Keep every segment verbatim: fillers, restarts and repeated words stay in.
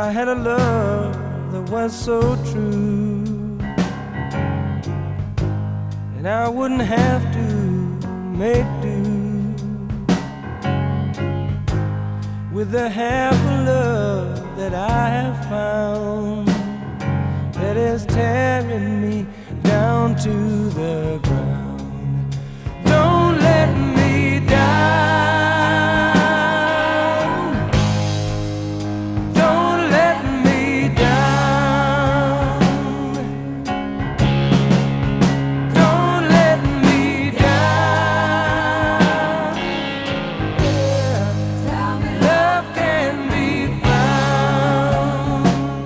I had a love that was so true, and I wouldn't have to make do with the half of love that I have found, that is tearing me down to the ground. Don't let me down, don't let me down, don't let me down. Yeah. Love can be found.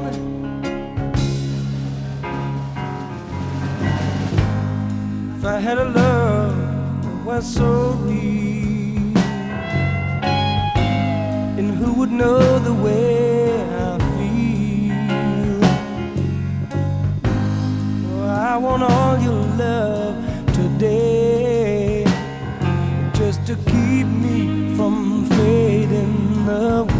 If I had a love that was so deep, and who would know the way I feel? Oh, I want all your love today, just to keep me from fading away.